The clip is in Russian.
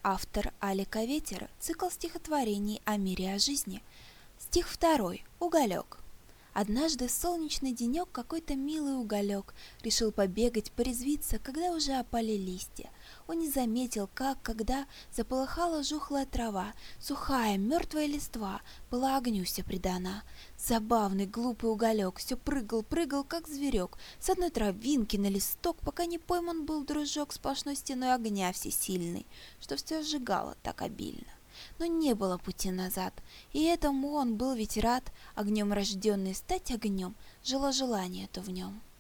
Автор Алика Ветер. Цикл стихотворений о мире и о жизни. Стих 2. Уголек. Однажды в солнечный денек какой-то милый уголек решил побегать, порезвиться, когда уже опали листья. Он не заметил, когда заполыхала жухлая трава, сухая, мертвая листва была огню вся предана. Забавный, глупый уголек все прыгал, как зверек, с одной травинки на листок, пока не пойман был дружок сплошной стеной огня всесильный, что все сжигало так обильно. Но не было пути назад, и этому он был ведь рад, огнем рожденный стать огнем, жило желание то в нем.